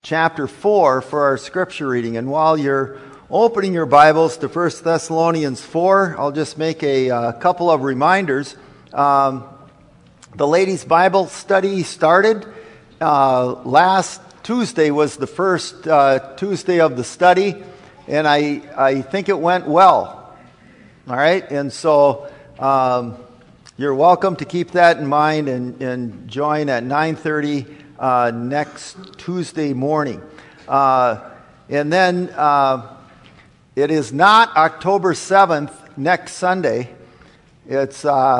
chapter 4 for our scripture reading. And while you're opening your Bibles to 1 Thessalonians 4, I'll just make a couple of reminders. The ladies' Bible study started. Last Tuesday was the first Tuesday of the study, and I think it went well. All right? And so you're welcome to keep that in mind and join at 9:30 next Tuesday morning. And then it is not October 7th next Sunday. It's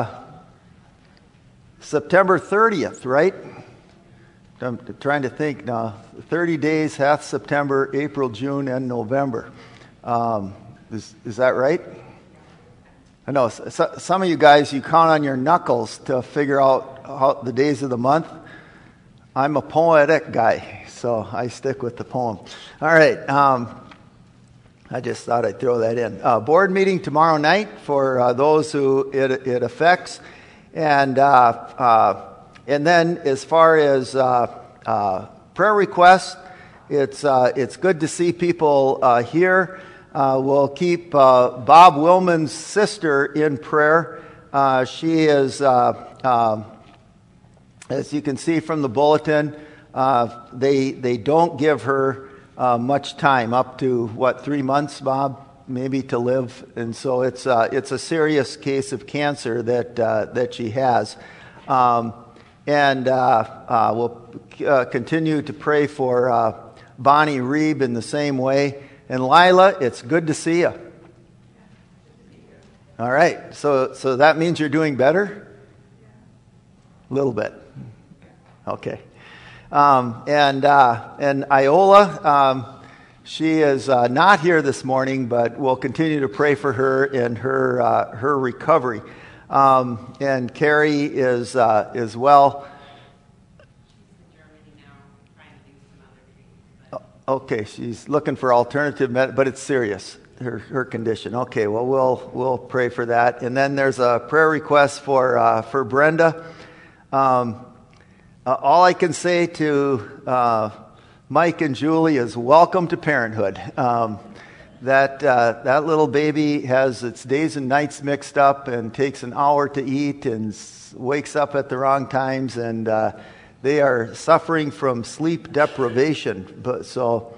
September 30th, right? I'm trying to think now. 30 days, half September, April, June, and November. Is that right? I know some of you guys, you count on your knuckles to figure out the days of the month. I'm a poetic guy, so I stick with the poem. All right. I just thought I'd throw that in. Board meeting tomorrow night for those who it affects. And then as far as prayer requests, it's good to see people here. We'll keep Bob Willman's sister in prayer. She is, as you can see from the bulletin, they don't give her much time, up to 3 months, Bob, maybe, to live, and so it's a serious case of cancer that she has, and we'll continue to pray for Bonnie Reeb in the same way. And Lila, it's good to see you. All right, so that means you're doing better? A little bit. Okay. And Iola, she is not here this morning, but we'll continue to pray for her in her recovery. And Carrie is well. Okay, she's looking for alternative but it's serious, her condition. Okay, well we'll pray for that. And then there's a prayer request for Brenda. All I can say to Mike and Julie is welcome to parenthood. That little baby has its days and nights mixed up and takes an hour to eat and wakes up at the wrong times, and they are suffering from sleep deprivation. But so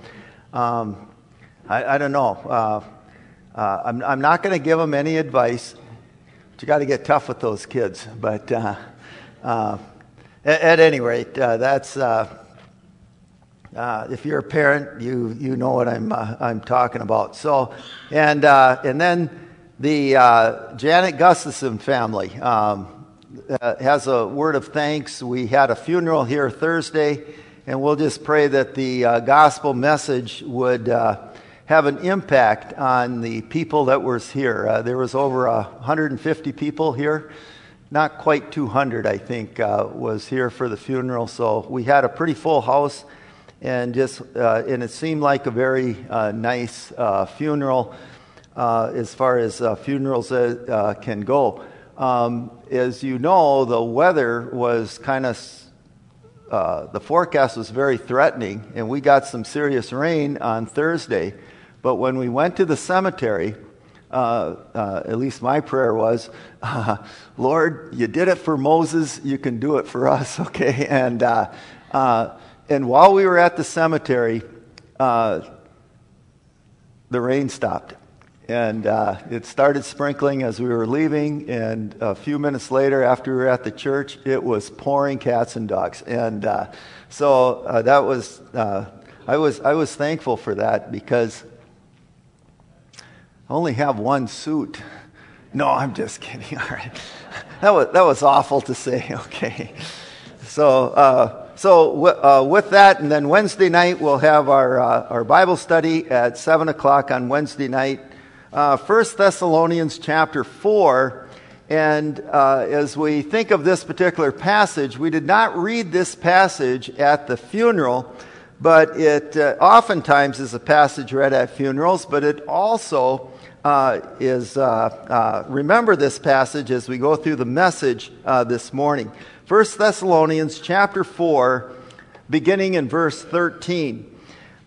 I don't know. I'm not going to give them any advice. But you got to get tough with those kids. But at any rate, that's if you're a parent, you know what I'm talking about. So and then the Janet Gustafson family has a word of thanks. We had a funeral here Thursday, and we'll just pray that the gospel message would have an impact on the people that were here. There was over 150 people here. Not quite 200, I think, was here for the funeral. So we had a pretty full house, and it seemed like a very nice funeral as far as funerals can go. As you know, the weather was the forecast was very threatening, and we got some serious rain on Thursday. But when we went to the cemetery, at least my prayer was, Lord, you did it for Moses, you can do it for us, okay? And while we were at the cemetery, the rain stopped. And it started sprinkling as we were leaving, and a few minutes later, after we were at the church, it was pouring cats and dogs. And so that was I was thankful for that, because I only have one suit. No, I'm just kidding. All right, that was awful to say. Okay, so with that, and then Wednesday night we'll have our Bible study at 7:00 on Wednesday night. 1 Thessalonians chapter 4, and as we think of this particular passage, we did not read this passage at the funeral, but it oftentimes is a passage read at funerals, but it also is, remember this passage as we go through the message this morning. 1 Thessalonians chapter 4, beginning in verse 13.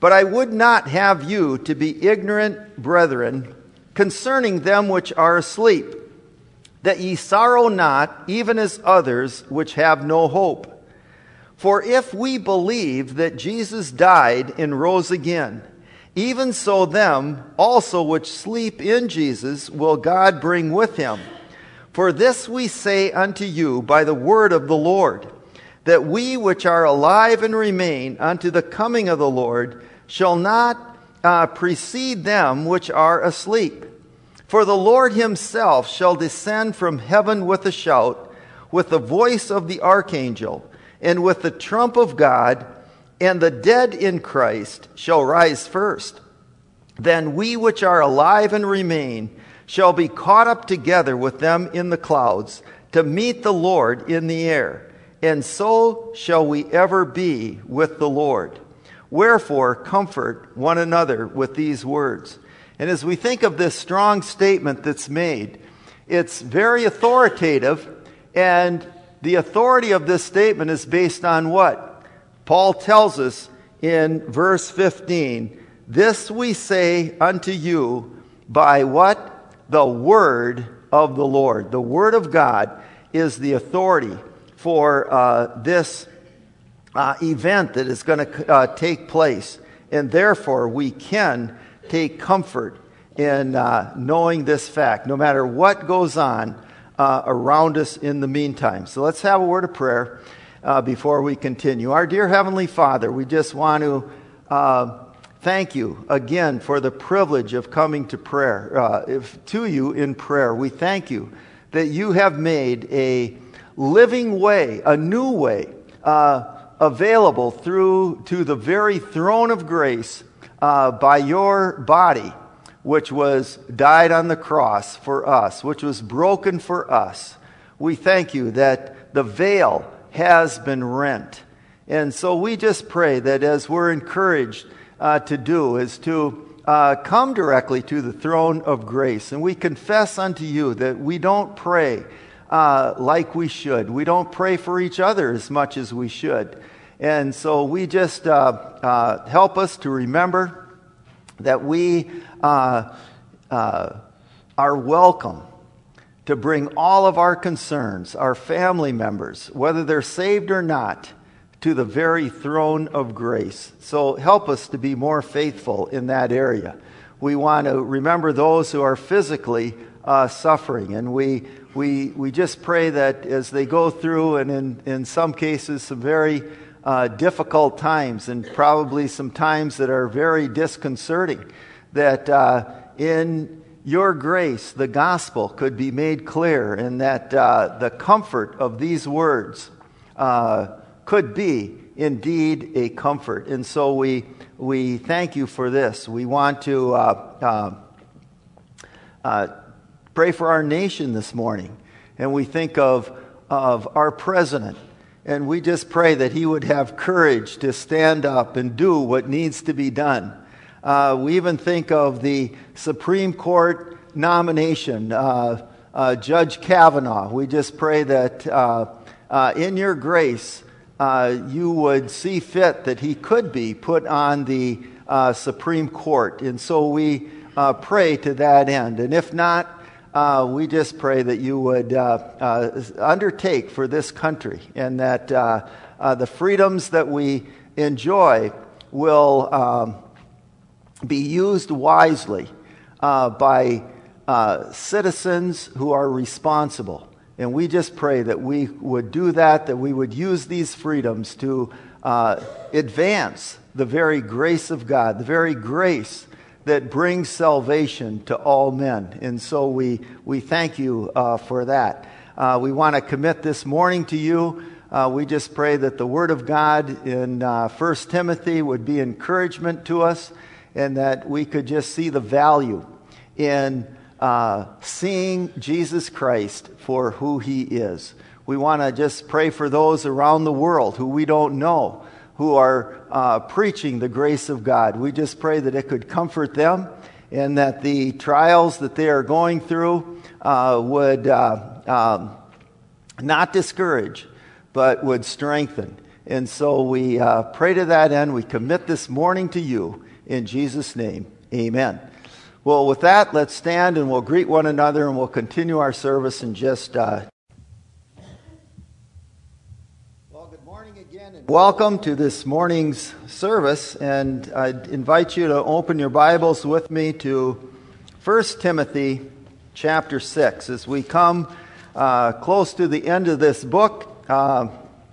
But I would not have you to be ignorant, brethren, concerning them which are asleep, that ye sorrow not, even as others which have no hope. For if we believe that Jesus died and rose again, even so them also which sleep in Jesus will God bring with him. For this we say unto you by the word of the Lord, that we which are alive and remain unto the coming of the Lord shall not precede them which are asleep. For the Lord himself shall descend from heaven with a shout, with the voice of the archangel, and with the trump of God, and the dead in Christ shall rise first. Then we which are alive and remain shall be caught up together with them in the clouds, to meet the Lord in the air. And so shall we ever be with the Lord. Wherefore, comfort one another with these words. And as we think of this strong statement that's made, it's very authoritative, and the authority of this statement is based on what? Paul tells us in verse 15, this we say unto you by what? The word of the Lord. The word of God is the authority for this event that is going to take place. And therefore, we can take comfort in knowing this fact, no matter what goes on around us in the meantime. So let's have a word of prayer before we continue. Our dear Heavenly Father, we just want to thank you again for the privilege of coming to prayer, to you in prayer. We thank you that you have made a living way, a new way, available through to the very throne of grace by your body, which was died on the cross for us, which was broken for us. We thank you that the veil has been rent. And so we just pray that as we're encouraged to do is to come directly to the throne of grace. And we confess unto you that we don't pray like we should. We don't pray for each other as much as we should. And so we just help us to remember that we are welcome to bring all of our concerns, our family members, whether they're saved or not, to the very throne of grace. So help us to be more faithful in that area. We want to remember those who are physically suffering, and we just pray that as they go through, and in some cases some very difficult times, and probably some times that are very disconcerting, that in your grace the gospel could be made clear, and that the comfort of these words could be indeed a comfort. And so we thank you for this. We want to pray for our nation this morning, and we think of our president. And we just pray that he would have courage to stand up and do what needs to be done. We even think of the Supreme Court nomination, Judge Kavanaugh. We just pray that in your grace, you would see fit that he could be put on the Supreme Court. And so we pray to that end. And if not, we just pray that you would undertake for this country, and that the freedoms that we enjoy will be used wisely by citizens who are responsible. And we just pray that we would do that we would use these freedoms to advance the very grace of God, the very grace that brings salvation to all men. And so we thank you for that. We want to commit this morning to you. We just pray that the Word of God in 1 Timothy would be encouragement to us, and that we could just see the value in seeing Jesus Christ for who He is. We want to just pray for those around the world who we don't know, who are preaching the grace of God. We just pray that it could comfort them, and that the trials that they are going through would not discourage, but would strengthen. And so we pray to that end. We commit this morning to you. In Jesus' name, amen. Well, with that, let's stand and we'll greet one another and we'll continue our service in just... Well, good morning again and welcome to this morning's service. And I invite you to open your Bibles with me to 1 Timothy chapter 6. As we come close to the end of this book, I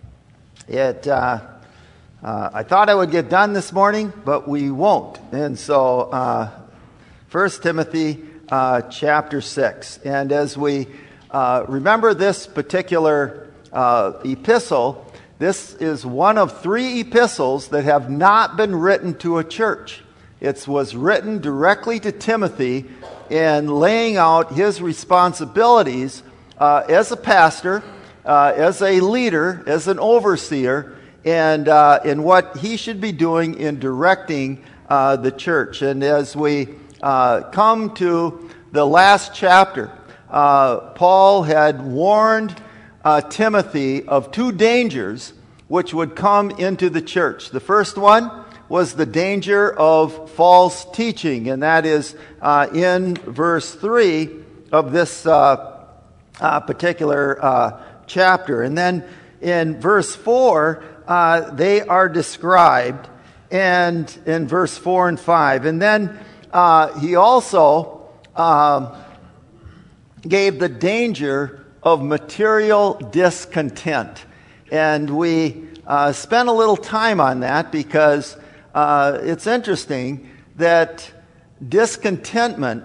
thought I would get done this morning, but we won't. And so 1 Timothy chapter 6. And as we remember this particular epistle, this is one of 3 epistles that have not been written to a church. It was written directly to Timothy in laying out his responsibilities as a pastor, as a leader, as an overseer, and in what he should be doing in directing the church. And as we come to the last chapter, Paul had warned Timothy of 2 dangers which would come into the church. The first one was the danger of false teaching, and that is in verse 3 of this particular chapter. And then in verse 4, they are described, and in verse 4 and 5. And then he also gave the danger of material discontent. And we spent a little time on that because it's interesting that discontentment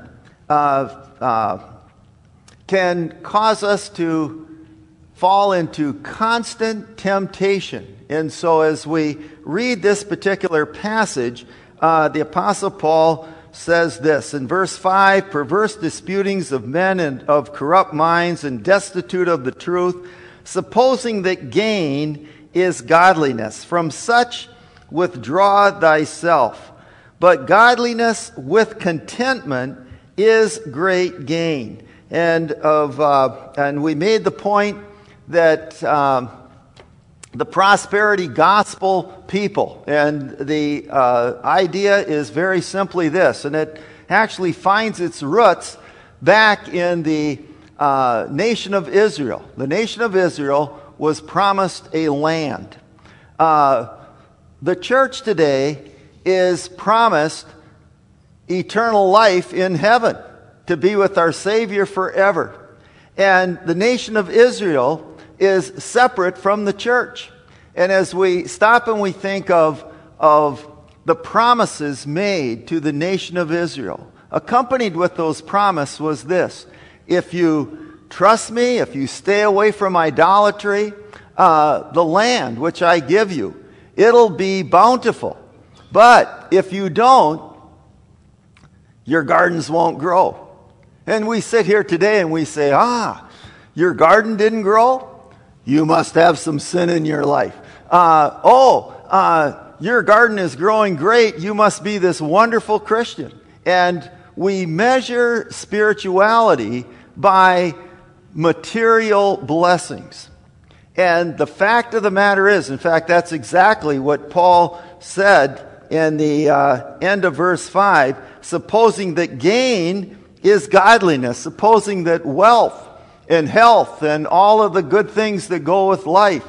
can cause us to fall into constant temptation. And so as we read this particular passage, the Apostle Paul says this in verse 5, perverse disputings of men and of corrupt minds and destitute of the truth, supposing that gain is godliness. From such withdraw thyself. But godliness with contentment is great gain. And we made the point that the prosperity gospel people, and the idea is very simply this, and it actually finds its roots back in the nation of Israel. The nation of Israel was promised a land. The church today is promised eternal life in heaven, to be with our Savior forever. And the nation of Israel is separate from the church. And as we stop and we think of the promises made to the nation of Israel, accompanied with those promises was this: if you trust me, if you stay away from idolatry, the land which I give you, it'll be bountiful. But if you don't, your gardens won't grow. And we sit here today and we say, your garden didn't grow? You must have some sin in your life. Your garden is growing great. You must be this wonderful Christian. And we measure spirituality by material blessings. And the fact of the matter is, in fact, that's exactly what Paul said in the end of verse 5, supposing that gain is godliness, supposing that wealth and health and all of the good things that go with life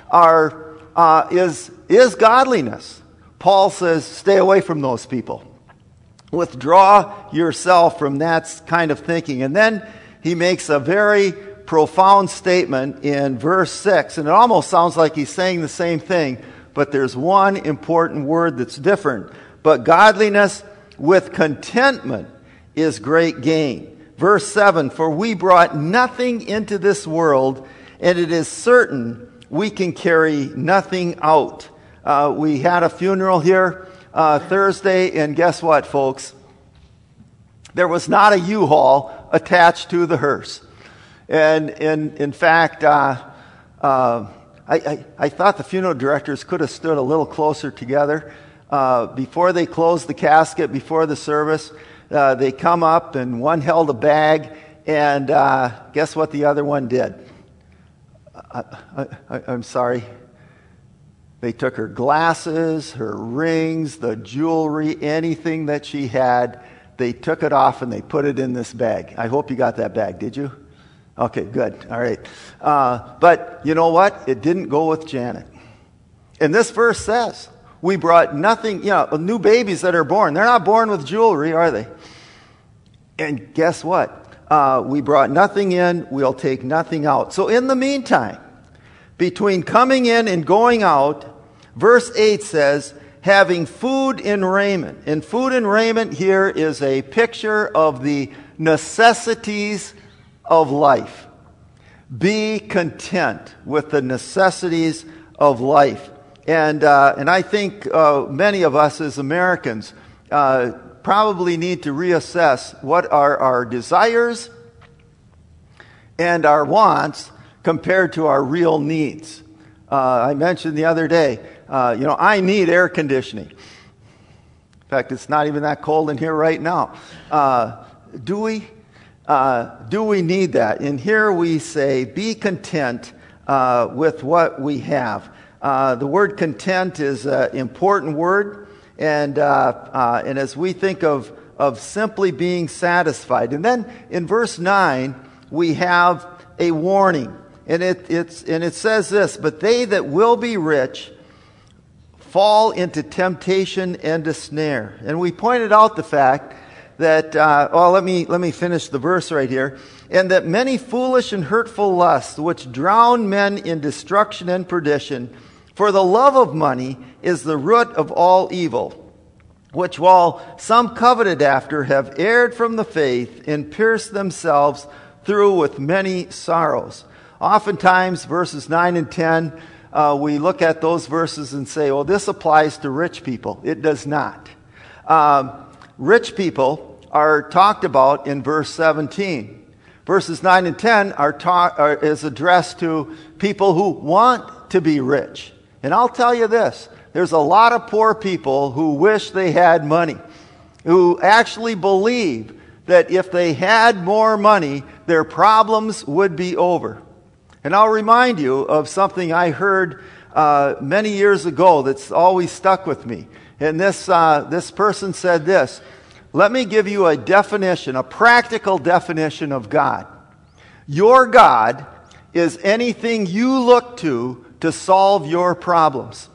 is godliness. Paul says, stay away from those people. Withdraw yourself from that kind of thinking. And then he makes a very profound statement in verse 6, and it almost sounds like he's saying the same thing, but there's one important word that's different. But godliness with contentment is great gain. Verse 7, for we brought nothing into this world, and it is certain we can carry nothing out. We had a funeral here Thursday, and guess what, folks? There was not a U-Haul attached to the hearse. And in fact, I thought the funeral directors could have stood a little closer together. Before they closed the casket, before the service, they come up and one held a bag, and guess what the other one did? I'm sorry. They took her glasses, her rings, the jewelry, anything that she had. They took it off and they put it in this bag. I hope you got that bag. Did you? Okay, good. All right. But you know what? It didn't go with Janet. And this verse says, we brought nothing, new babies that are born. They're not born with jewelry, are they? And guess what? We brought nothing in. We'll take nothing out. So in the meantime, between coming in and going out, verse 8 says, having food and raiment. And food and raiment here is a picture of the necessities of life. Be content with the necessities of life. And I think many of us as Americans probably need to reassess what are our desires and our wants compared to our real needs. I mentioned the other day, I need air conditioning. In fact, it's not even that cold in here right now. Do we? Do we need that? And here we say, be content with what we have. The word content is an important word, and as we think of simply being satisfied. And then in verse 9, we have a warning. And it says this, but they that will be rich fall into temptation and a snare. And we pointed out the fact that, let me finish the verse right here. And that many foolish and hurtful lusts, which drown men in destruction and perdition, for the love of money is the root of all evil, which while some coveted after have erred from the faith and pierced themselves through with many sorrows. Oftentimes, verses 9 and 10, we look at those verses and say, well, this applies to rich people. It does not. Rich people are talked about in verse 17. Verses 9 and 10 is addressed to people who want to be rich. And I'll tell you this, there's a lot of poor people who wish they had money, who actually believe that if they had more money, their problems would be over. And I'll remind you of something I heard many years ago that's always stuck with me. And this person said this, let me give you a definition, a practical definition of God. Your God is anything you look to solve your problems.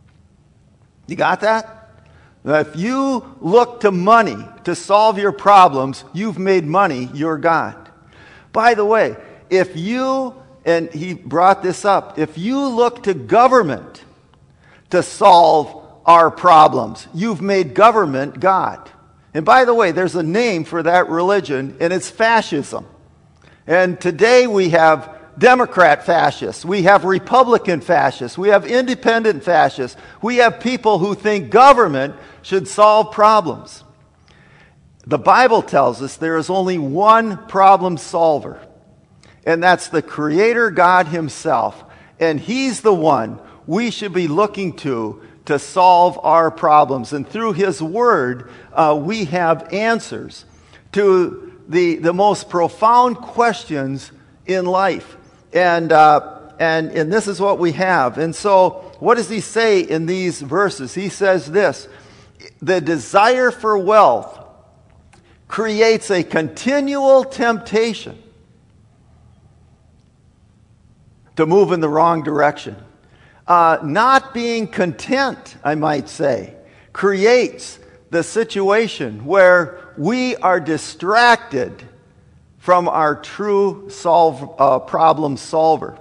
You got that? Now, if you look to money to solve your problems, you've made money your God. By the way, if you, and he brought this up, if you look to government to solve our problems, you've made government God. And by the way, there's a name for that religion, and it's fascism. And today we have Democrat fascists, we have Republican fascists, we have independent fascists, we have people who think government should solve problems. The Bible tells us there is only one problem solver, and that's the Creator God Himself. And He's the one we should be looking to solve our problems. And through His Word, we have answers to the most profound questions in life. And this is what we have. And so, what does he say in these verses? He says this, the desire for wealth creates a continual temptation to move in the wrong direction. Not being content, I might say, creates the situation where we are distracted from our true problem solver.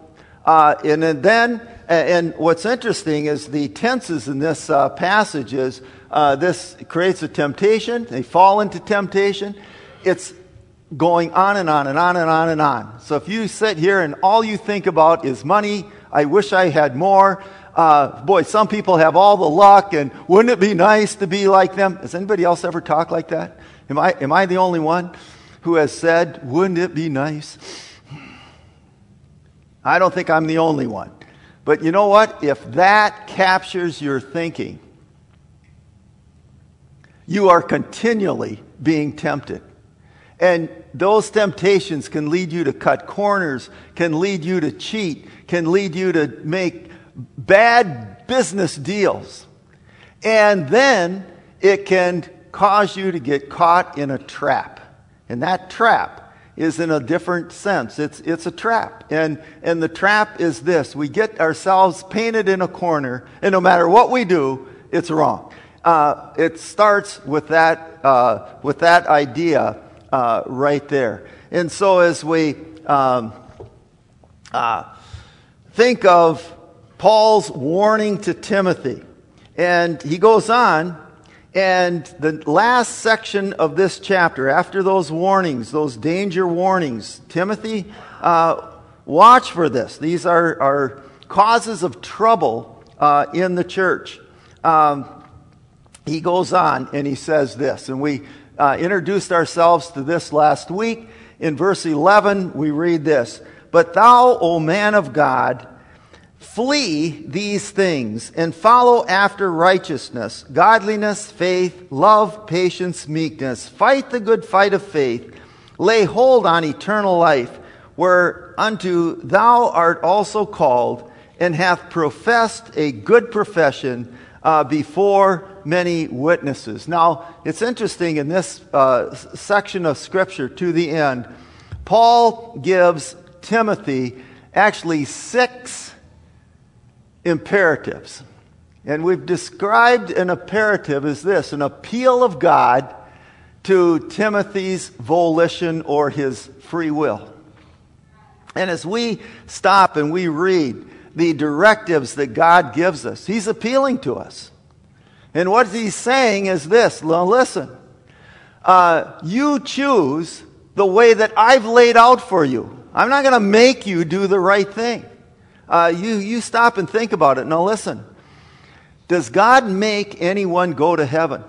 And what's interesting is the tenses in this passage is this creates a temptation. They fall into temptation. It's going on and on and on and on and on. So if you sit here and all you think about is money, I wish I had more. Boy, some people have all the luck, and wouldn't it be nice to be like them? Has anybody else ever talked like that? Am I the only one who has said, wouldn't it be nice? I don't think I'm the only one. But you know what? If that captures your thinking, you are continually being tempted. And those temptations can lead you to cut corners, can lead you to cheat, can lead you to make bad business deals. And then it can cause you to get caught in a trap. And that trap is in a different sense. It's a trap. And the trap is this. We get ourselves painted in a corner, and no matter what we do, it's wrong. It starts with that idea right there. And so as we think of Paul's warning to Timothy, and he goes on, and the last section of this chapter, after those warnings, those danger warnings, Timothy, watch for this. These are causes of trouble in the church. He goes on and he says this, and we introduced ourselves to this last week. In verse 11, we read this: "But thou, O man of God, flee these things, and follow after righteousness, godliness, faith, love, patience, meekness. Fight the good fight of faith. Lay hold on eternal life, whereunto thou art also called, and hath professed a good profession before many witnesses." Now, it's interesting in this section of Scripture to the end, Paul gives Timothy actually 6 imperatives. And we've described an imperative as this: an appeal of God to Timothy's volition or his free will. And as we stop and we read the directives that God gives us, he's appealing to us. And what he's saying is this: now listen, you choose the way that I've laid out for you. I'm not going to make you do the right thing. You stop and think about it. Now listen, does God make anyone go to heaven?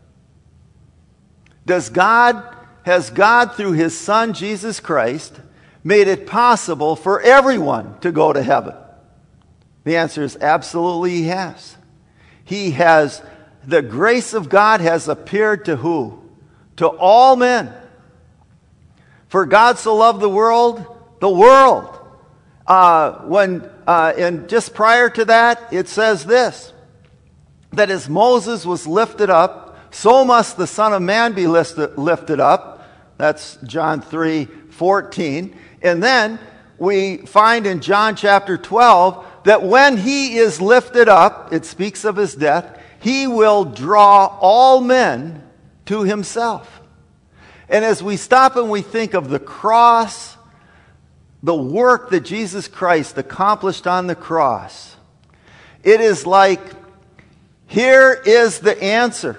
Has God through his Son Jesus Christ made it possible for everyone to go to heaven? The answer is absolutely he has. The grace of God has appeared to who? To all men. For God so loved the world. And just prior to that, it says this: that as Moses was lifted up, so must the Son of Man be lifted up. That's John 3:14. And then we find in John chapter 12 that when he is lifted up, it speaks of his death, he will draw all men to himself. And as we stop and we think of the cross, the work that Jesus Christ accomplished on the cross, it is like, here is the answer.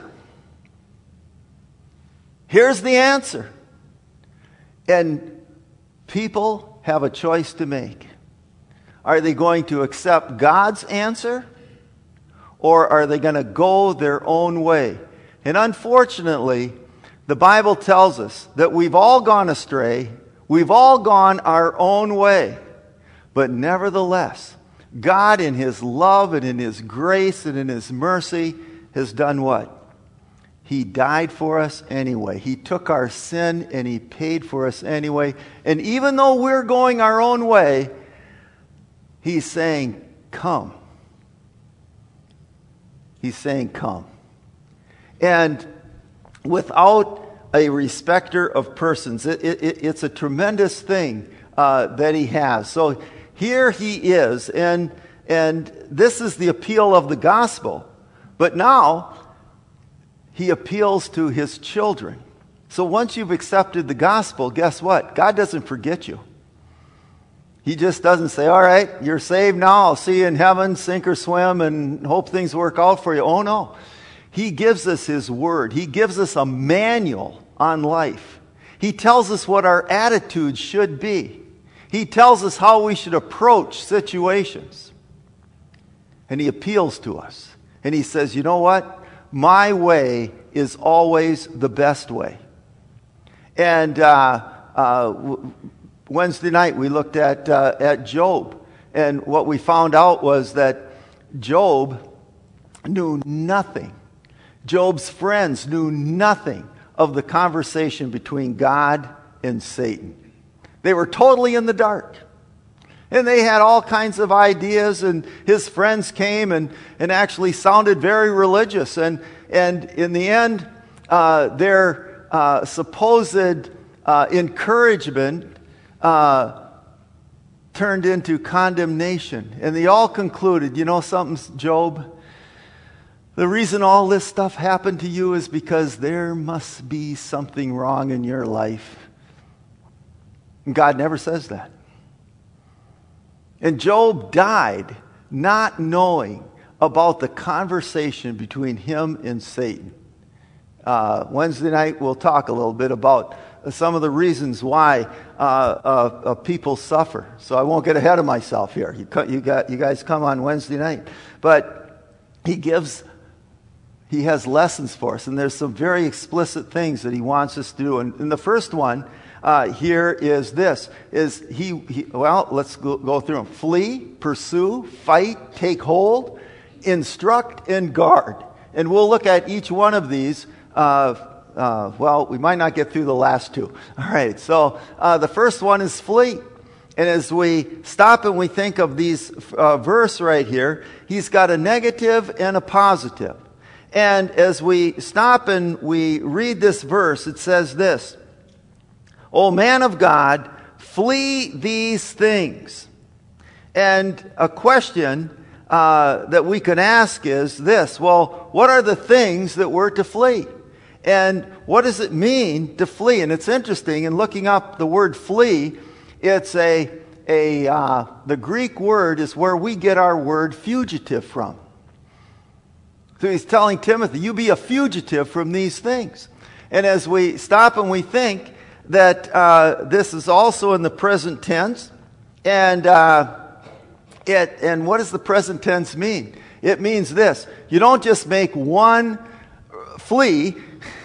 Here's the answer. And people have a choice to make. Are they going to accept God's answer, or are they going to go their own way? And unfortunately, the Bible tells us that we've all gone astray. We've all gone our own way. But nevertheless, God in his love and in his grace and in his mercy has done what? He died for us anyway. He took our sin and he paid for us anyway. And even though we're going our own way, he's saying, come. He's saying, come. And without a respecter of persons, it's a tremendous thing that he has. So here he is, and this is the appeal of the gospel. But now, he appeals to his children. So once you've accepted the gospel, guess what? God doesn't forget you. He just doesn't say, all right, you're saved now, I'll see you in heaven, sink or swim, and hope things work out for you. Oh no. He gives us his word. He gives us a manual on life. He tells us what our attitude should be. He tells us how we should approach situations. And he appeals to us. And he says, you know what? My way is always the best way. And Wednesday night we looked at Job. And what we found out was that Job knew nothing. Job's friends knew nothing of the conversation between God and Satan. They were totally in the dark. And they had all kinds of ideas, and his friends came and actually sounded very religious. And in the end, their supposed encouragement turned into condemnation. And they all concluded, you know something, Job? The reason all this stuff happened to you is because there must be something wrong in your life. And God never says that. And Job died not knowing about the conversation between him and Satan. Wednesday night we'll talk a little bit about some of the reasons why people suffer. So I won't get ahead of myself here. You guys come on Wednesday night. But he has lessons for us, and there's some very explicit things that he wants us to do. And the first one here is this: let's go through them. Flee, pursue, fight, take hold, instruct, and guard. And we'll look at each one of these. We might not get through the last two. All right, so the first one is flee. And as we stop and we think of these verse right here, he's got a negative and a positive. And as we stop and we read this verse, it says this: O man of God, flee these things. And a question that we can ask is this: well, what are the things that we're to flee? And what does it mean to flee? And it's interesting, in looking up the word flee, it's the Greek word is where we get our word fugitive from. So he's telling Timothy, you be a fugitive from these things. And as we stop and we think that this is also in the present tense, and what does the present tense mean? It means this: you don't just make one flee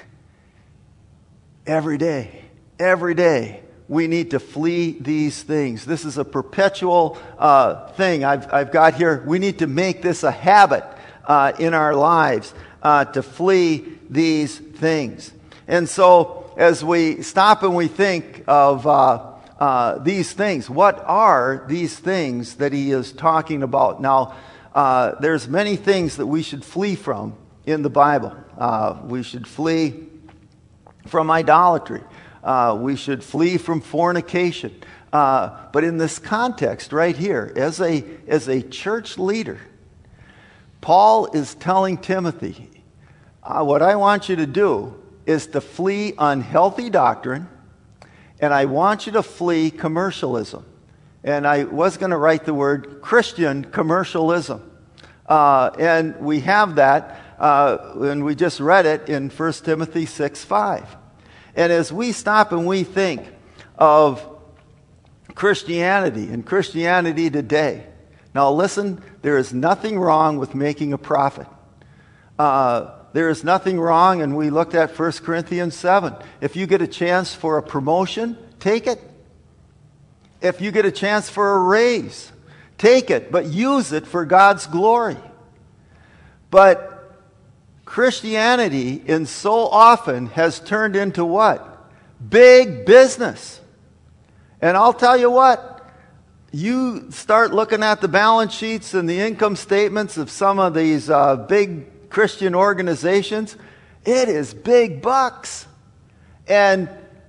every day. Every day we need to flee these things. This is a perpetual thing. I've got here, we need to make this a habit in our lives to flee these things. And so as we stop and we think of these things, what are these things that he is talking about? Now, there's many things that we should flee from in the Bible. We should flee from idolatry. We should flee from fornication. But in this context right here, as a church leader, Paul is telling Timothy, what I want you to do is to flee unhealthy doctrine, and I want you to flee commercialism. And I was going to write the word Christian commercialism. And we have that, and we just read it in 1 Timothy 6:5. And as we stop and we think of Christianity and Christianity today, now listen, there is nothing wrong with making a profit. There is nothing wrong, and we looked at 1 Corinthians 7. If you get a chance for a promotion, take it. If you get a chance for a raise, take it, but use it for God's glory. But Christianity, in so often, has turned into what? Big business. And I'll tell you what, you start looking at the balance sheets and the income statements of some of these big Christian organizations, it is big bucks. And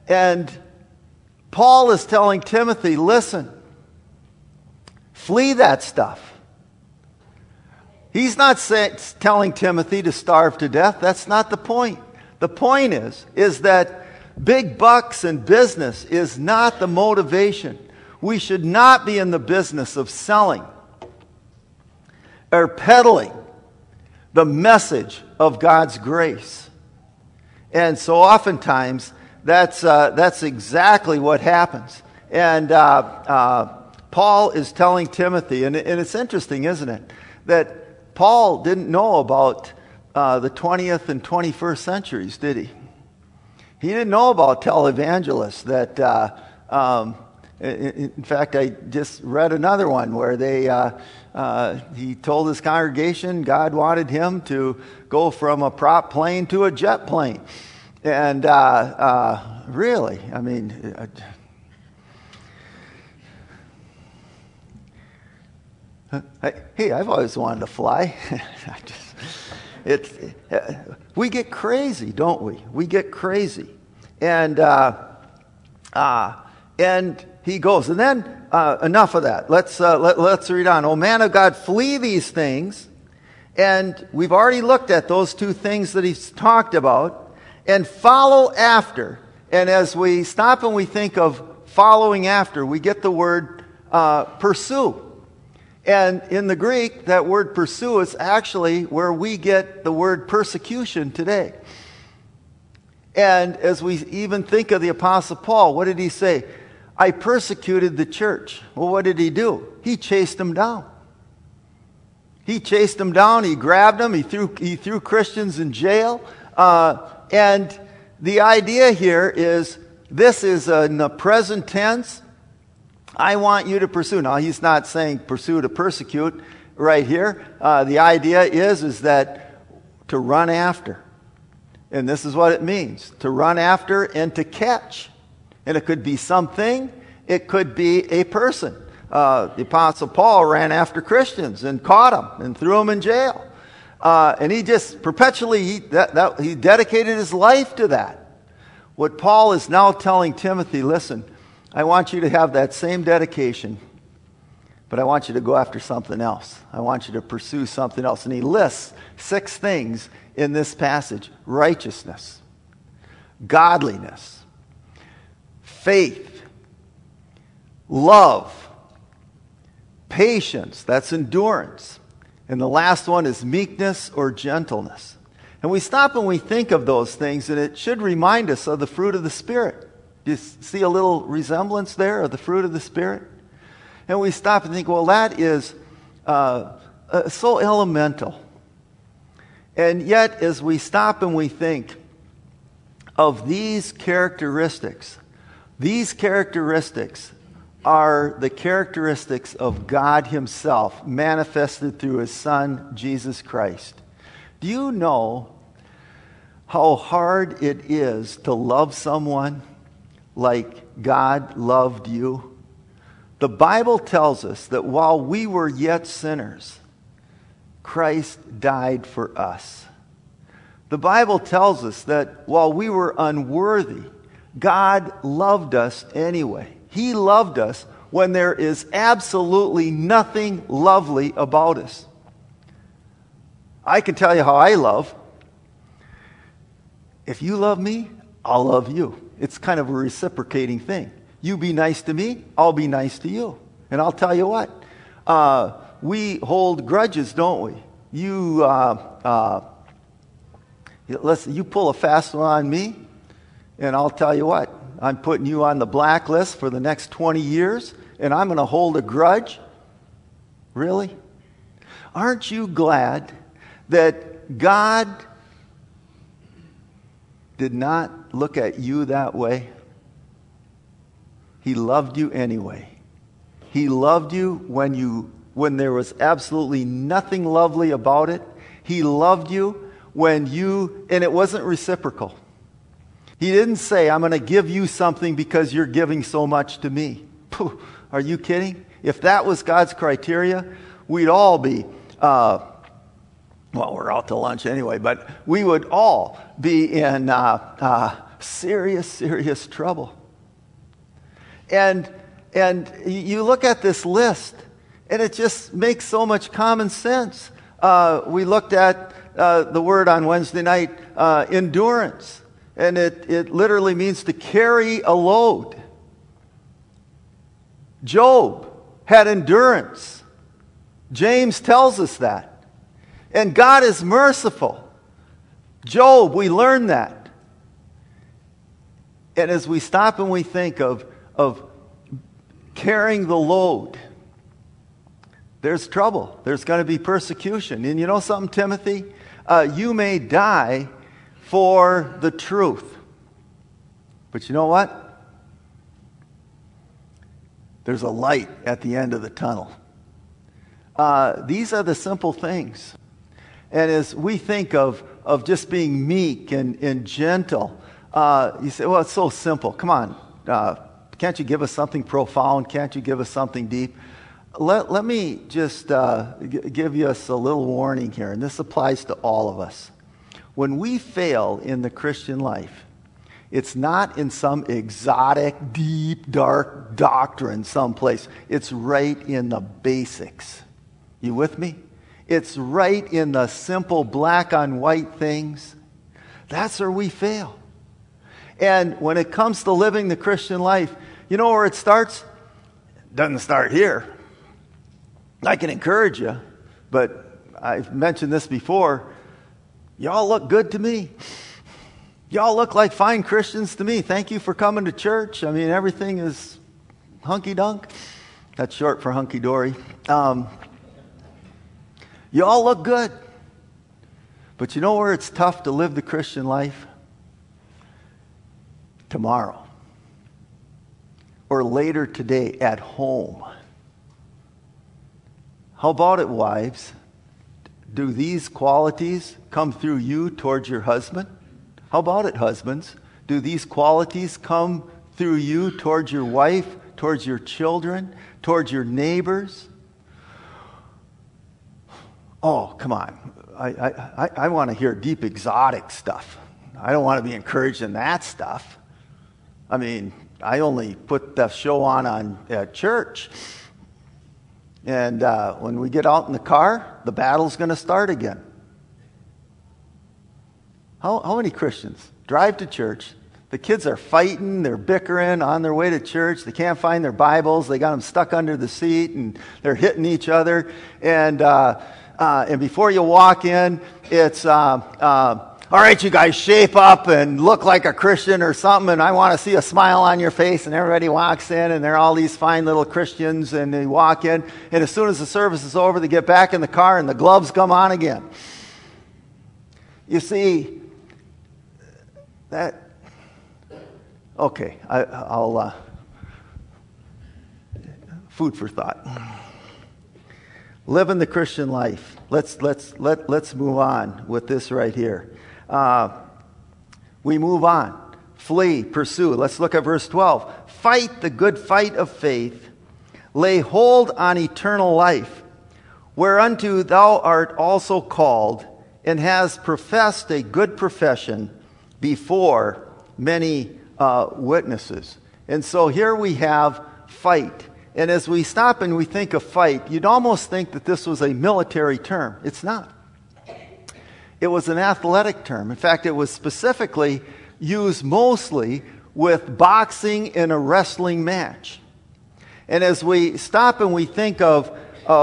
Paul is telling Timothy, listen, flee that stuff. He's not telling Timothy to starve to death. That's not the point. The point is that big bucks and business is not the motivation. We should not be in the business of selling or peddling the message of God's grace. And so oftentimes, that's exactly what happens. And Paul is telling Timothy, and it's interesting, isn't it, that Paul didn't know about the 20th and 21st centuries, did he? He didn't know about televangelists that... in fact, I just read another one where he told his congregation God wanted him to go from a prop plane to a jet plane. And really, I mean, Hey, I've always wanted to fly. We get crazy, don't we? We get crazy. And he goes, and then enough of that. Let's read on. O man of God, flee these things. And we've already looked at those two things that he's talked about. And follow after. And as we stop and we think of following after, we get the word pursue. And in the Greek, that word pursue is actually where we get the word persecution today. And as we even think of the Apostle Paul, what did he say? I persecuted the church. Well, what did he do? He chased them down. He chased them down. He grabbed them. He threw Christians in jail. And the idea here is, this is in the present tense. I want you to pursue. Now, he's not saying pursue to persecute right here. The idea is that to run after. And this is what it means. To run after and to catch. And it could be something. It could be a person. The Apostle Paul ran after Christians and caught them and threw them in jail. And he just perpetually, he dedicated his life to that. What Paul is now telling Timothy, listen, I want you to have that same dedication, but I want you to go after something else. I want you to pursue something else. And he lists 6 things in this passage: righteousness, godliness, faith, love, patience, that's endurance. And the last one is meekness or gentleness. And we stop and we think of those things, and it should remind us of the fruit of the Spirit. Do you see a little resemblance there of the fruit of the Spirit? And we stop and think, well, that is so elemental. And yet, as we stop and we think of these characteristics are the characteristics of God Himself manifested through His Son, Jesus Christ. Do you know how hard it is to love someone like God loved you? The Bible tells us that while we were yet sinners, Christ died for us. The Bible tells us that while we were unworthy, God loved us anyway. He loved us when there is absolutely nothing lovely about us. I can tell you how I love. If you love me, I'll love you. It's kind of a reciprocating thing. You be nice to me, I'll be nice to you. And I'll tell you what, we hold grudges, don't we? You pull a fast one on me, and I'll tell you what, I'm putting you on the blacklist for the next 20 years, and I'm going to hold a grudge? Really? Aren't you glad that God did not look at you that way? He loved you anyway. He loved you when there was absolutely nothing lovely about it. He loved you and it wasn't reciprocal. He didn't say, I'm going to give you something because you're giving so much to me. Pooh, are you kidding? If that was God's criteria, we'd all be, we're out to lunch anyway, but we would all be in serious trouble. And you look at this list, and it just makes so much common sense. We looked at the word on Wednesday night, endurance. And it literally means to carry a load. Job had endurance. James tells us that. And God is merciful. Job, we learn that. And as we stop and we think of carrying the load, there's trouble. There's going to be persecution. And you know something, Timothy? You may die for the truth. But you know what? There's a light at the end of the tunnel. These are the simple things. And as we think of just being meek and gentle, you say, well, it's so simple. Come on. Can't you give us something profound? Can't you give us something deep? Let me just give you us a little warning here, and this applies to all of us. When we fail in the Christian life, it's not in some exotic, deep, dark doctrine someplace. It's right in the basics. You with me? It's right in the simple black on white things. That's where we fail. And when it comes to living the Christian life, you know where it starts? It doesn't start here. I can encourage you, but I've mentioned this before. Y'all look good to me. Y'all look like fine Christians to me. Thank you for coming to church. I mean, everything is hunky-dunk. That's short for hunky-dory. You all look good. But you know where it's tough to live the Christian life? Tomorrow. Or later today at home. How about it, wives? Do these qualities come through you towards your husband? How about it, husbands? Do these qualities come through you towards your wife, towards your children, towards your neighbors? Oh, come on. I want to hear deep exotic stuff. I don't want to be encouraged in that stuff. I mean, I only put the show on at church. And when we get out in the car, the battle's going to start again. How many Christians drive to church? The kids are fighting, they're bickering on their way to church. They can't find their Bibles. They got them stuck under the seat, and they're hitting each other. And before you walk in, it's, all right, you guys shape up and look like a Christian or something, and I want to see a smile on your face. And everybody walks in, and they're all these fine little Christians, and they walk in. And as soon as the service is over, they get back in the car, and the gloves come on again. You see, that... Okay, I'll food for thought. Living the Christian life. Let's move on with this right here. We move on. Flee, pursue. Let's look at verse 12. Fight the good fight of faith. Lay hold on eternal life, whereunto thou art also called, and has professed a good profession before many witnesses. And so here we have fight. And as we stop and we think of fight, you'd almost think that this was a military term. It's not. It was an athletic term. In fact, it was specifically used mostly with boxing in a wrestling match. And as we stop and we think of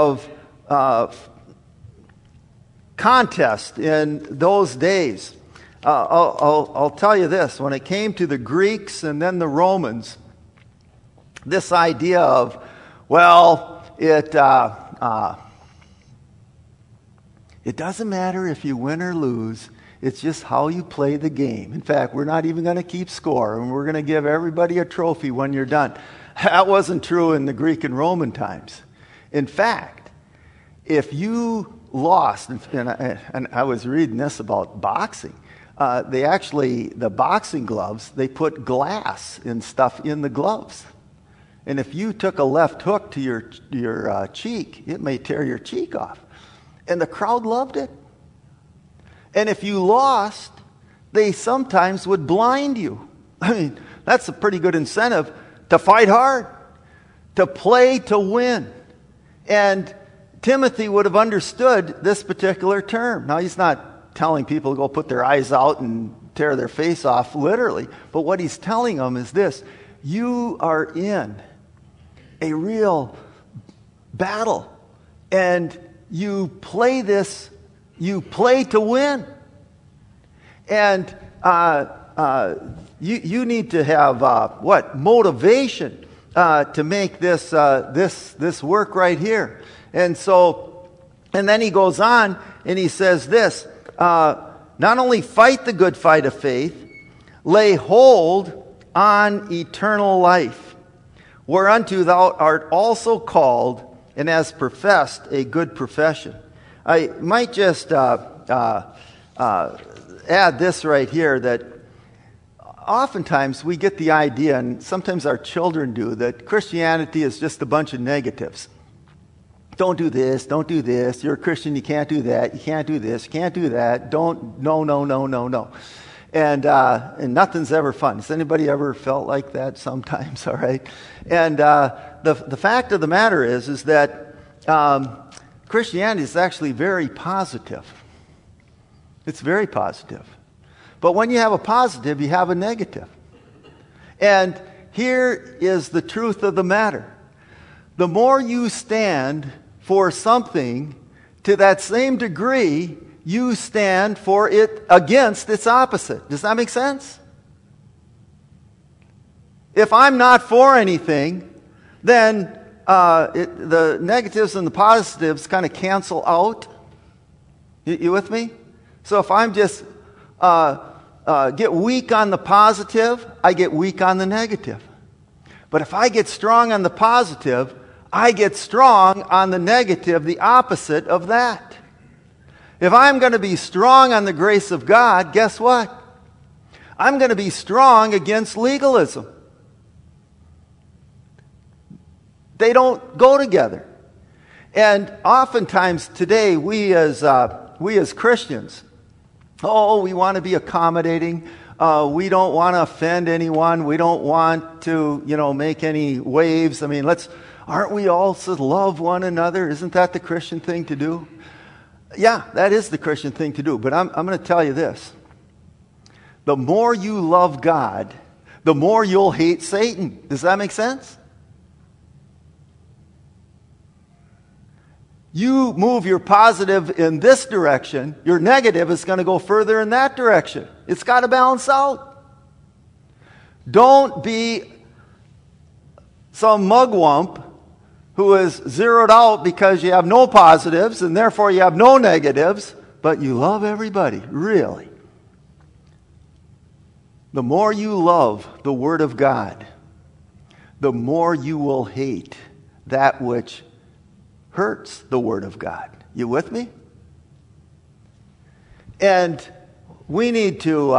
contest in those days, I'll tell you this. When it came to the Greeks and then the Romans, this idea of, well, it doesn't matter if you win or lose. It's just how you play the game. In fact, we're not even going to keep score, and we're going to give everybody a trophy when you're done. That wasn't true in the Greek and Roman times. In fact, if you lost, and I was reading this about boxing, the boxing gloves, they put glass and stuff in the gloves. And if you took a left hook to your cheek, it may tear your cheek off. And the crowd loved it. And if you lost, they sometimes would blind you. I mean, that's a pretty good incentive to fight hard, to play to win. And Timothy would have understood this particular term. Now, he's not telling people to go put their eyes out and tear their face off, literally. But what he's telling them is this: you are in a real battle, and you play to win. And you need to have motivation to make this work right here. And then he goes on and he says this: not only fight the good fight of faith, lay hold on eternal life, whereunto thou art also called, and hast professed a good profession. I might just add this right here, that oftentimes we get the idea, and sometimes our children do, that Christianity is just a bunch of negatives. don't do this, don't do this. You're a Christian, you can't do that. You can't do this, you can't do that. Don't, no, no, no, no, no. And nothing's ever fun. Has anybody ever felt like that sometimes? All right. And the fact of the matter is that Christianity is actually very positive. It's very positive. But when you have a positive, you have a negative. And here is the truth of the matter. The more you stand for something, to that same degree, you stand for it against its opposite. Does that make sense? If I'm not for anything, then the negatives and the positives kind of cancel out. You with me? So if I'm just get weak on the positive, I get weak on the negative. But if I get strong on the positive, I get strong on the negative, the opposite of that. If I'm going to be strong on the grace of God, guess what? I'm going to be strong against legalism. They don't go together. And oftentimes today, we as Christians, we want to be accommodating. We don't want to offend anyone. We don't want to, make any waves. I mean, aren't we all to love one another? Isn't that the Christian thing to do? Yeah, that is the Christian thing to do. But I'm going to tell you this. The more you love God, the more you'll hate Satan. Does that make sense? You move your positive in this direction, your negative is going to go further in that direction. It's got to balance out. Don't be some mugwump who is zeroed out because you have no positives and therefore you have no negatives, but you love everybody, really. The more you love the Word of God, the more you will hate that which hurts the Word of God. You with me? And we need to,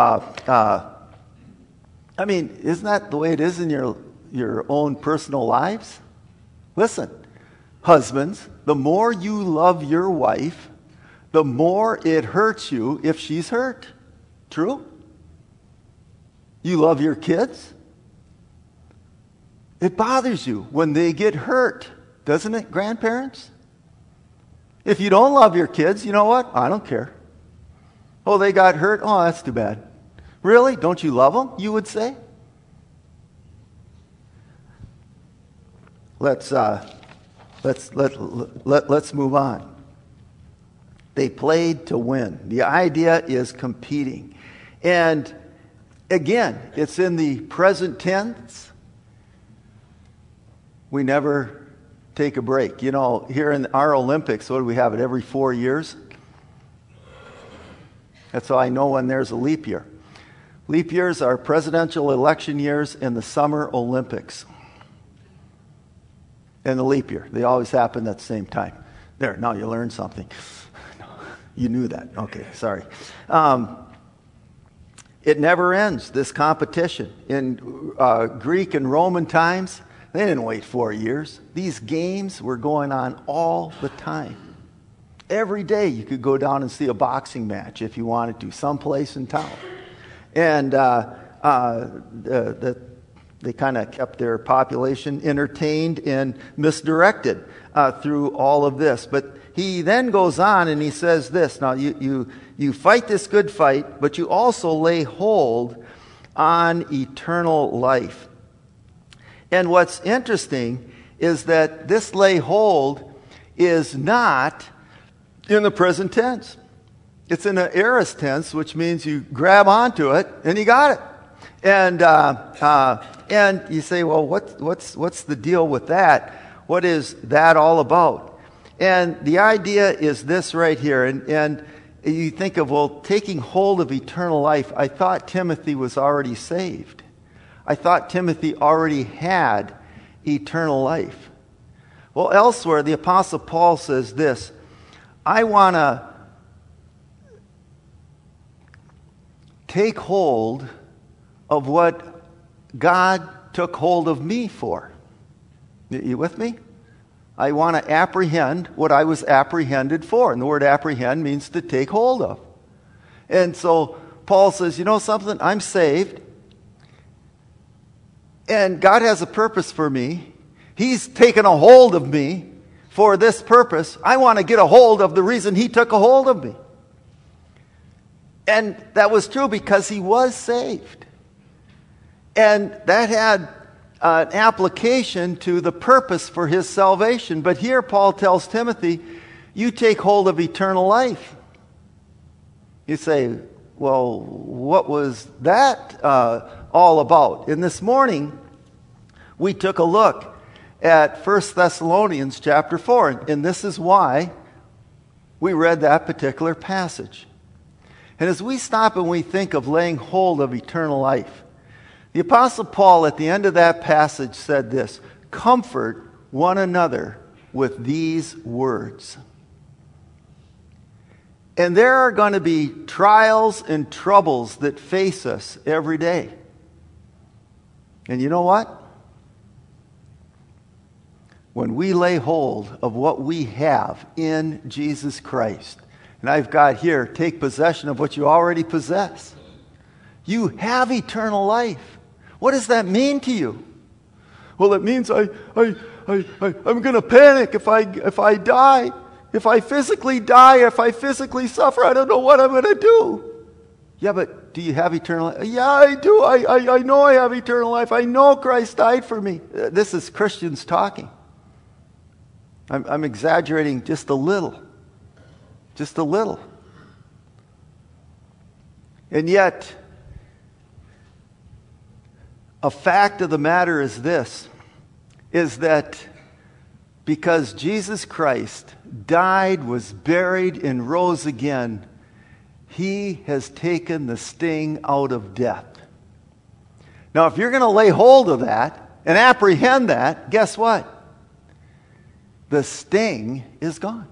isn't that the way it is in your own personal lives? Listen, husbands, the more you love your wife, the more it hurts you if she's hurt. True? You love your kids? It bothers you when they get hurt, doesn't it, grandparents? If you don't love your kids, you know what? I don't care. Oh, they got hurt? Oh, that's too bad. Really? Don't you love them, you would say? Let's move on. They played to win. The idea is competing. And again, it's in the present tense. We never take a break. Here in our Olympics, what do we have it every 4 years? That's how I know when there's a leap year. Leap years are presidential election years and the Summer Olympics. And the leap year. They always happen at the same time. There, now you learned something. You knew that. Okay, sorry. It never ends, this competition. In Greek and Roman times, they didn't wait 4 years. These games were going on all the time. Every day you could go down and see a boxing match if you wanted to, someplace in town. And they kind of kept their population entertained and misdirected through all of this. But he then goes on and he says this. Now, you fight this good fight, but you also lay hold on eternal life. And what's interesting is that this lay hold is not in the present tense. It's in the aorist tense, which means you grab onto it and you got it. And you say, well, what's the deal with that? What is that all about? And the idea is this right here. And you think of, well, taking hold of eternal life. I thought Timothy was already saved. I thought Timothy already had eternal life. Well, elsewhere, the Apostle Paul says this: I want to take hold of what God took hold of me for. You with me? I want to apprehend what I was apprehended for. And the word apprehend means to take hold of. And so Paul says, you know something? I'm saved. And God has a purpose for me. He's taken a hold of me for this purpose. I want to get a hold of the reason he took a hold of me. And that was true because he was saved. And that had an application to the purpose for his salvation. But here Paul tells Timothy, you take hold of eternal life. You say, well, what was that all about? And this morning, we took a look at 1 Thessalonians chapter 4. And this is why we read that particular passage. And as we stop and we think of laying hold of eternal life, the Apostle Paul at the end of that passage said this, comfort one another with these words. And there are going to be trials and troubles that face us every day. And you know what? When we lay hold of what we have in Jesus Christ, and I've got here, take possession of what you already possess. You have eternal life. What does that mean to you? Well, it means I'm going to panic if I die. If I physically die, if I physically suffer, I don't know what I'm going to do. Yeah, but do you have eternal life? Yeah, I do. I know I have eternal life. I know Christ died for me. This is Christians talking. I'm exaggerating just a little. Just a little. And yet, a fact of the matter is this, is that because Jesus Christ died, was buried, and rose again, he has taken the sting out of death. Now, if you're going to lay hold of that and apprehend that, guess what? The sting is gone.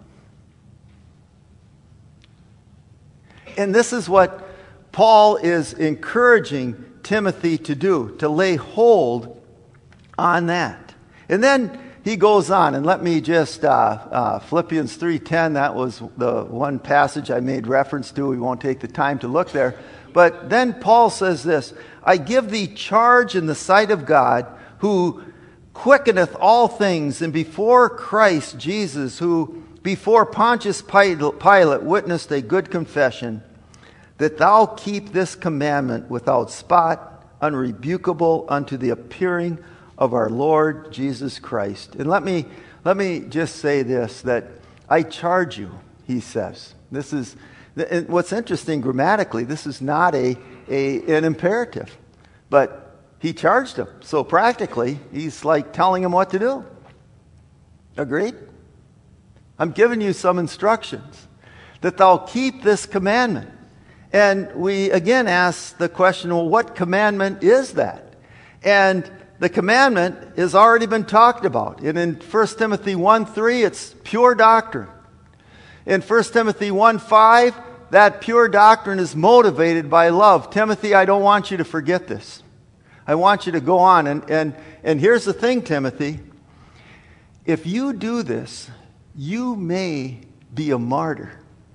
And this is what Paul is encouraging Timothy to do, to lay hold on that. And then he goes on, and let me just, Philippians 3:10, that was the one passage I made reference to. We won't take the time to look there. But then Paul says this, I give thee charge in the sight of God, who quickeneth all things, and before Christ Jesus, who before Pontius Pilate witnessed a good confession, that thou keep this commandment without spot, unrebukable unto the appearing of our Lord Jesus Christ. And let me just say this, that I charge you, he says. This is what's interesting grammatically. This is not an imperative, but he charged him. So practically, he's like telling him what to do. Agreed? I'm giving you some instructions that thou keep this commandment. And we again ask the question, well, what commandment is that? And the commandment has already been talked about. And in 1 Timothy 1:3, it's pure doctrine. In 1 Timothy 1:5, that pure doctrine is motivated by love. Timothy, I don't want you to forget this. I want you to go on. And here's the thing, Timothy. If you do this, you may be a martyr.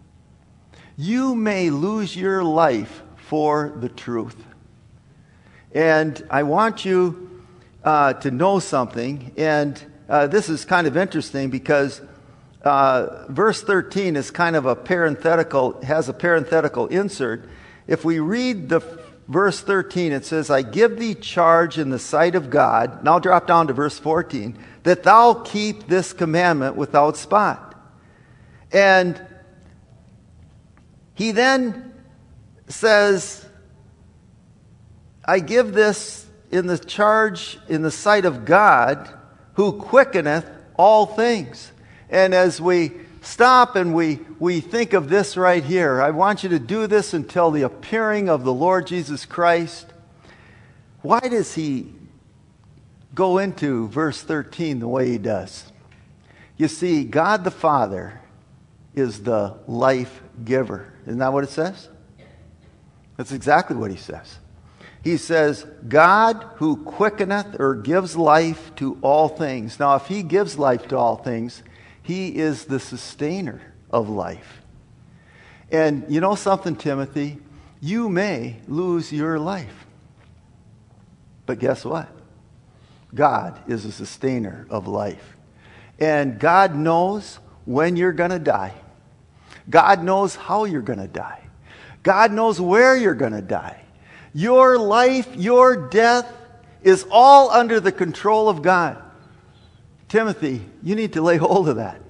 You may lose your life for the truth. And I want you to know something. And this is kind of interesting because verse 13 is kind of a parenthetical, has a parenthetical insert. If we read the verse 13, it says, I give thee charge in the sight of God. And I'll drop down to verse 14. That thou keep this commandment without spot. And he then says, I give this in the charge in the sight of God, who quickeneth all things. And as we stop and we think of this right here, I want you to do this until the appearing of the Lord Jesus Christ. Why does he go into verse 13 the way he does? You see, God the Father is the life giver. Isn't that what it says? That's exactly what he says. He says, God who quickeneth or gives life to all things. Now, if he gives life to all things, he is the sustainer of life. And you know something, Timothy? You may lose your life. But guess what? God is a sustainer of life. And God knows when you're going to die. God knows how you're going to die. God knows where you're going to die. Your life, your death is all under the control of God. Timothy, you need to lay hold of that.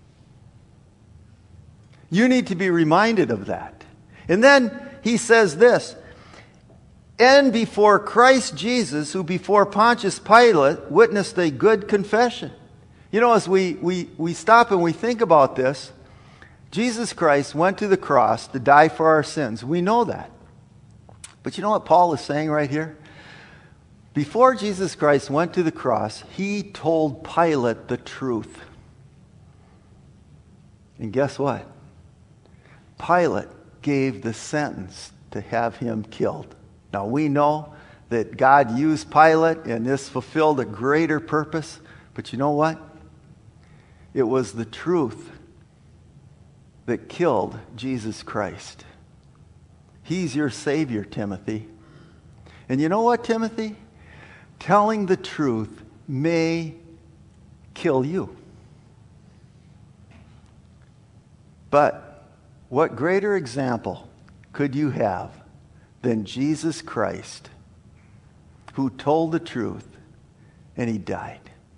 You need to be reminded of that. And then he says this, and before Christ Jesus, who before Pontius Pilate witnessed a good confession. You know, as we stop and we think about this, Jesus Christ went to the cross to die for our sins. We know that. But you know what Paul is saying right here? Before Jesus Christ went to the cross, he told Pilate the truth. And guess what? Pilate gave the sentence to have him killed. Now we know that God used Pilate and this fulfilled a greater purpose. But you know what? It was the truth that killed Jesus Christ. He's your Savior, Timothy. And you know what, Timothy? Telling the truth may kill you. But what greater example could you have than Jesus Christ, who told the truth and he died?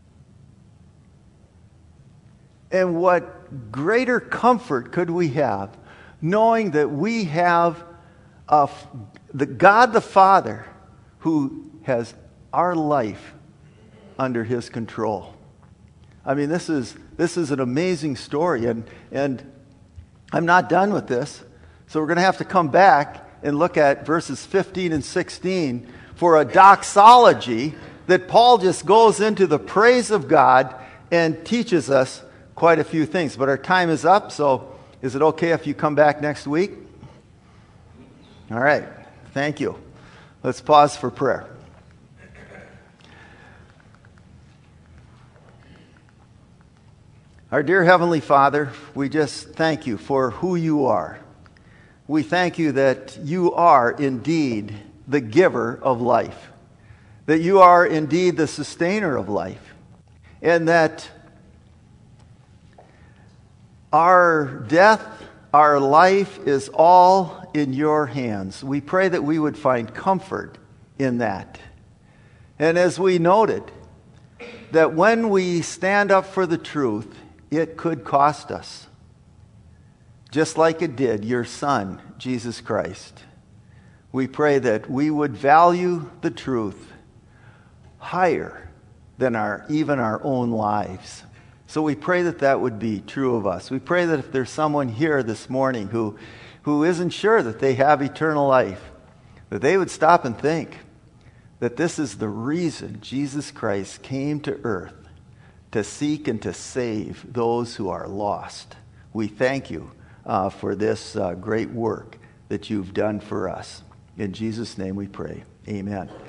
And what greater comfort could we have knowing that we have the God the Father who has our life under his control? I mean, this is an amazing story, and I'm not done with this. So we're going to have to come back and look at verses 15 and 16 for a doxology that Paul just goes into the praise of God and teaches us quite a few things. But our time is up, so is it okay if you come back next week? All right. Thank you. Let's pause for prayer. Our dear Heavenly Father, we just thank you for who you are. We thank you that you are indeed the giver of life, that you are indeed the sustainer of life, and that our death, our life is all in your hands. We pray that we would find comfort in that. And as we noted, that when we stand up for the truth, it could cost us. Just like it did your Son, Jesus Christ. We pray that we would value the truth higher than even our own lives. So we pray that that would be true of us. We pray that if there's someone here this morning who isn't sure that they have eternal life, that they would stop and think that this is the reason Jesus Christ came to earth, to seek and to save those who are lost. We thank you for this great work that you've done for us. In Jesus' name we pray. Amen.